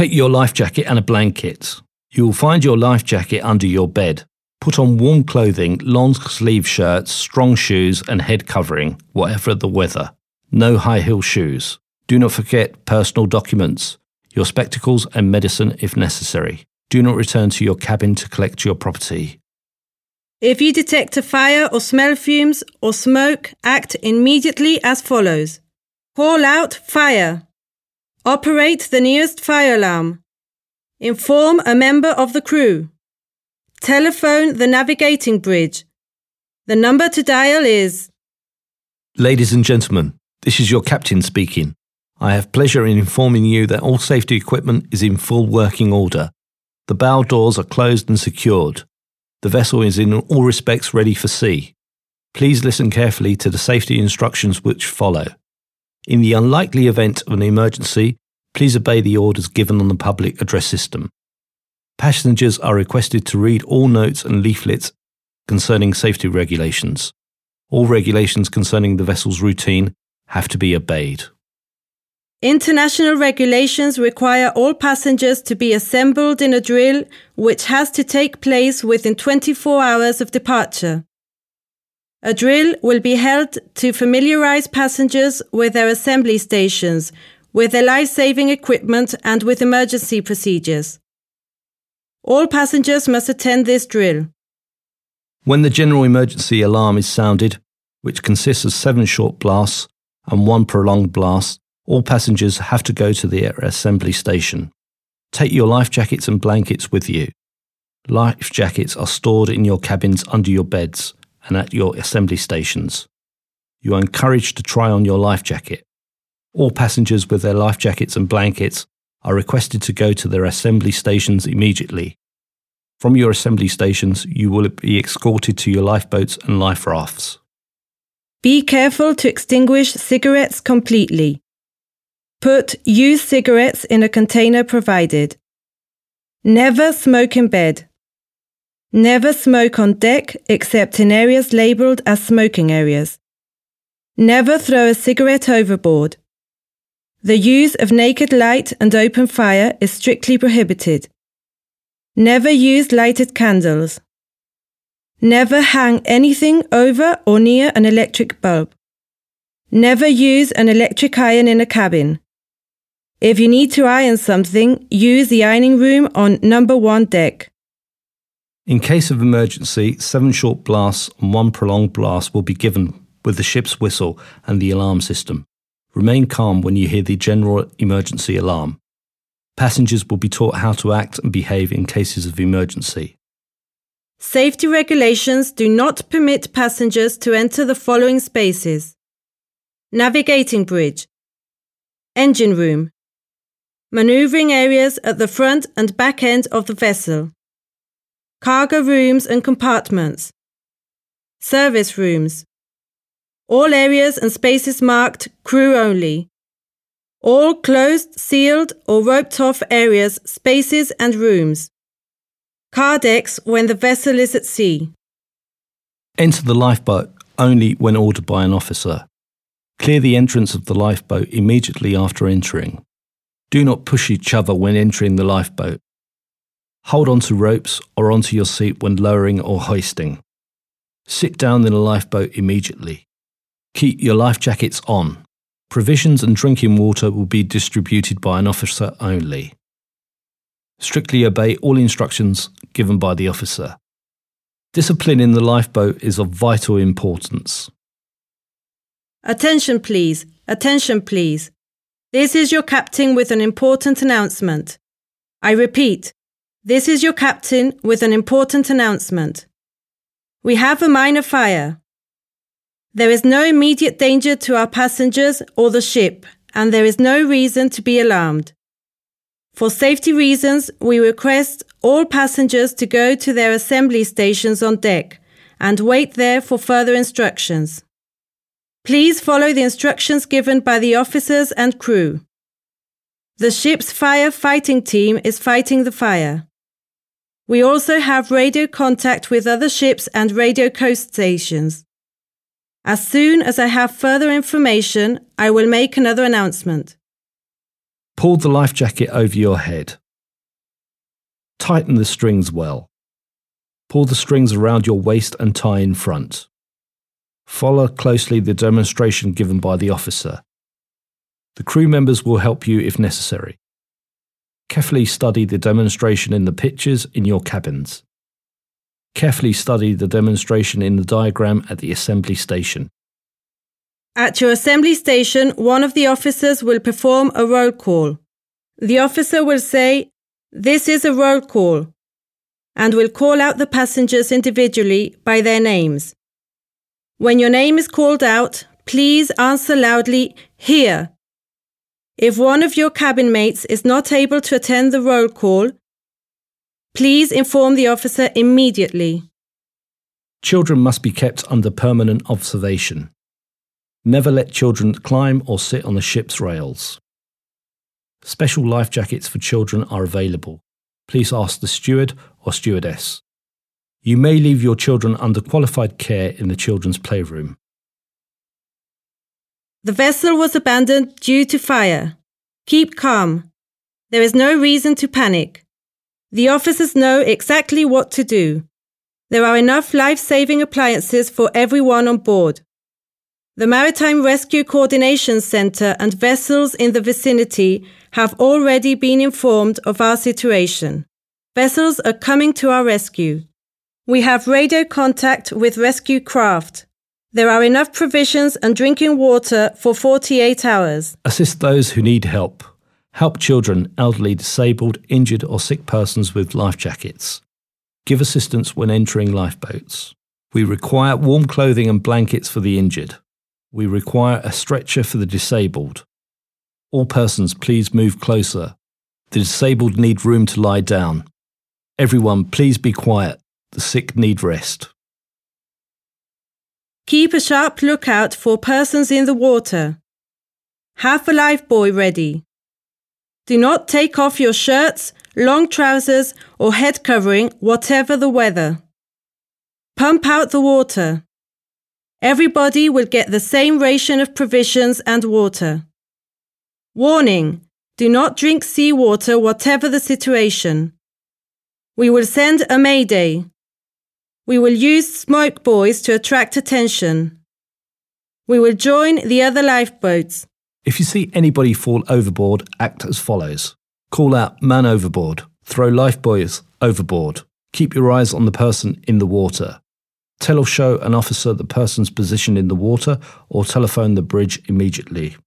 Take your life jacket and a blanket. You will find your life jacket under your bed. Put on warm clothing, long sleeve shirts, strong shoes and head covering, whatever the weather. No high heel shoes. Do not forget personal documents, your spectacles and medicine if necessary. Do not return to your cabin to collect your property. If you detect a fire or smell fumes or smoke, act immediately as follows. Call out fire. Operate the nearest fire alarm. Inform a member of the crew. Telephone the navigating bridge. The number to dial is... Ladies and gentlemen, this is your captain speaking. I have pleasure in informing you that all safety equipment is in full working order. The bow doors are closed and secured. The vessel is in all respects ready for sea. Please listen carefully to the safety instructions which follow. In the unlikely event of an emergency, please obey the orders given on the public address system. Passengers are requested to read all notes and leaflets concerning safety regulations. All regulations concerning the vessel's routine have to be obeyed. International regulations require all passengers to be assembled in a drill which has to take place within 24 hours of departure. A drill will be held to familiarize passengers with their assembly stations, with their life-saving equipment and with emergency procedures. All passengers must attend this drill. When the general emergency alarm is sounded, which consists of 7 short blasts and 1 prolonged blast, all passengers have to go to their assembly station. Take your life jackets and blankets with you. Life jackets are stored in your cabins under your beds and at your assembly stations. You are encouraged to try on your life jacket. All passengers with their life jackets and blankets are requested to go to their assembly stations immediately. From your assembly stations, you will be escorted to your lifeboats and life rafts. Be careful to extinguish cigarettes completely. Put used cigarettes in a container provided. Never smoke in bed. Never smoke on deck except in areas labelled as smoking areas. Never throw a cigarette overboard. The use of naked light and open fire is strictly prohibited. Never use lighted candles. Never hang anything over or near an electric bulb. Never use an electric iron in a cabin. If you need to iron something, use the ironing room on number 1 deck. In case of emergency, 7 short blasts and 1 prolonged blast will be given with the ship's whistle and the alarm system. Remain calm when you hear the general emergency alarm. Passengers will be taught how to act and behave in cases of emergency. Safety regulations do not permit passengers to enter the following spaces: navigating bridge, engine room, manoeuvring areas at the front and back end of the vessel, cargo rooms and compartments, service rooms, all areas and spaces marked crew only, all closed, sealed or roped off areas, spaces and rooms, car decks when the vessel is at sea. Enter the lifeboat only when ordered by an officer. Clear the entrance of the lifeboat immediately after entering. Do not push each other when entering the lifeboat. Hold onto ropes or onto your seat when lowering or hoisting. Sit down in a lifeboat immediately. Keep your life jackets on. Provisions and drinking water will be distributed by an officer only. Strictly obey all instructions given by the officer. Discipline in the lifeboat is of vital importance. Attention please, attention please. This is your captain with an important announcement. I repeat, this is your captain with an important announcement. We have a minor fire. There is no immediate danger to our passengers or the ship, and there is no reason to be alarmed. For safety reasons, we request all passengers to go to their assembly stations on deck and wait there for further instructions. Please follow the instructions given by the officers and crew. The ship's fire fighting team is fighting the fire. We also have radio contact with other ships and radio coast stations. As soon as I have further information, I will make another announcement. Pull the life jacket over your head. Tighten the strings well. Pull the strings around your waist and tie in front. Follow closely the demonstration given by the officer. The crew members will help you if necessary. Carefully study the demonstration in the pictures in your cabins. Carefully study the demonstration in the diagram at the assembly station. At your assembly station, one of the officers will perform a roll call. The officer will say, "This is a roll call," and will call out the passengers individually by their names. When your name is called out, please answer loudly, "Here." If one of your cabin mates is not able to attend the roll call, please inform the officer immediately. Children must be kept under permanent observation. Never let children climb or sit on the ship's rails. Special life jackets for children are available. Please ask the steward or stewardess. You may leave your children under qualified care in the children's playroom. The vessel was abandoned due to fire. Keep calm. There is no reason to panic. The officers know exactly what to do. There are enough life-saving appliances for everyone on board. The Maritime Rescue Coordination Centre and vessels in the vicinity have already been informed of our situation. Vessels are coming to our rescue. We have radio contact with rescue craft. There are enough provisions and drinking water for 48 hours. Assist those who need help. Help children, elderly, disabled, injured or sick persons with life jackets. Give assistance when entering lifeboats. We require warm clothing and blankets for the injured. We require a stretcher for the disabled. All persons, please move closer. The disabled need room to lie down. Everyone, please be quiet. The sick need rest. Keep a sharp lookout for persons in the water. Have a lifebuoy ready. Do not take off your shirts, long trousers or head covering, whatever the weather. Pump out the water. Everybody will get the same ration of provisions and water. Warning: do not drink seawater whatever the situation. We will send a mayday. We will use smoke buoys to attract attention. We will join the other lifeboats. If you see anybody fall overboard, act as follows. Call out, "Man overboard." Throw lifebuoys overboard. Keep your eyes on the person in the water. Tell or show an officer the person's position in the water or telephone the bridge immediately.